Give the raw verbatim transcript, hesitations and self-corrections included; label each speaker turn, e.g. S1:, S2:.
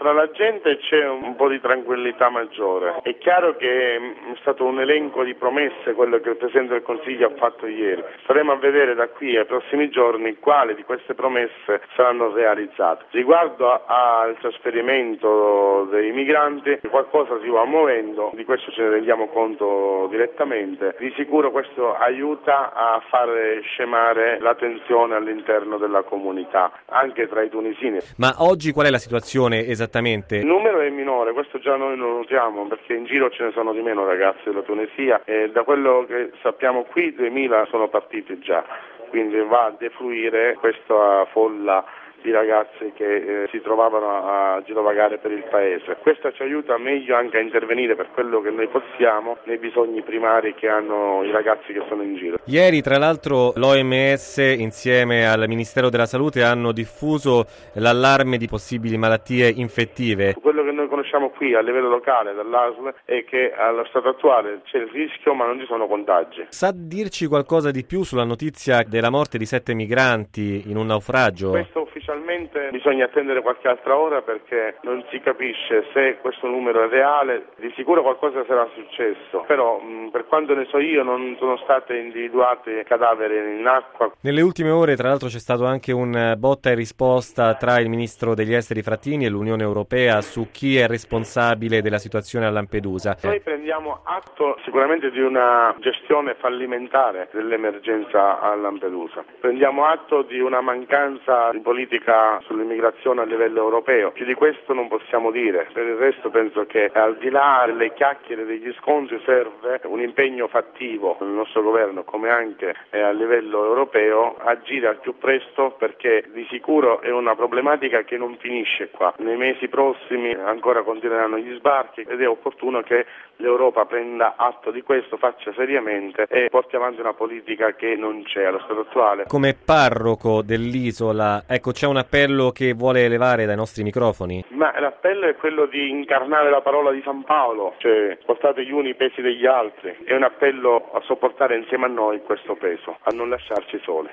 S1: Tra la gente c'è un po' di tranquillità maggiore. È chiaro che è stato un elenco di promesse quello che il Presidente del Consiglio ha fatto ieri. Staremo a vedere da qui ai prossimi giorni quali di queste promesse saranno realizzate. Riguardo al trasferimento dei migranti, qualcosa si va muovendo, di questo ce ne rendiamo conto direttamente. Di sicuro questo aiuta a far scemare la tensione all'interno della comunità, anche tra i tunisini.
S2: Ma oggi qual è la situazione esattamente?
S1: Il numero è minore, questo già noi lo notiamo, perché in giro ce ne sono di meno ragazzi della Tunisia e da quello che sappiamo qui duemila sono partiti già, quindi va a defluire questa folla di ragazzi che eh, si trovavano a girovagare per il paese. Questo ci aiuta meglio anche a intervenire per quello che noi possiamo nei bisogni primari che hanno i ragazzi che sono in giro.
S2: Ieri tra l'altro l'O M S insieme al Ministero della Salute hanno diffuso l'allarme di possibili malattie infettive.
S1: Quello che noi conosciamo qui a livello locale dall'A S L è che allo stato attuale c'è il rischio ma non ci sono contagi.
S2: Sa dirci qualcosa di più sulla notizia della morte di sette migranti in un naufragio?
S1: Questo ufficialmente bisogna attendere qualche altra ora perché non si capisce se questo numero è reale. Di sicuro qualcosa sarà successo, però mh, per quanto ne so io non sono state individuate cadaveri in acqua.
S2: Nelle ultime ore tra l'altro c'è stato anche un botta e risposta tra il ministro degli esteri Frattini e l'Unione Europea su chi è responsabile della situazione a Lampedusa.
S1: Noi prendiamo atto sicuramente di una gestione fallimentare dell'emergenza a Lampedusa. Prendiamo atto di una mancanza di politica sull'immigrazione a livello europeo. Più di questo non possiamo dire. Per il resto penso che al di là delle chiacchiere e degli scontri serve un impegno fattivo del nostro governo come anche a livello europeo agire al più presto perché di sicuro è una problematica che non finisce qua. Nei mesi prossimi ancora continueranno gli sbarchi ed è opportuno che l'Europa prenda atto di questo, faccia seriamente e porti avanti una politica che non c'è allo stato attuale.
S2: Come parroco dell'isola, ecco, c'è un appello che vuole elevare dai nostri microfoni?
S1: Ma l'appello è quello di incarnare la parola di San Paolo, cioè portate gli uni i pesi degli altri. È un appello a sopportare insieme a noi questo peso, a non lasciarci soli.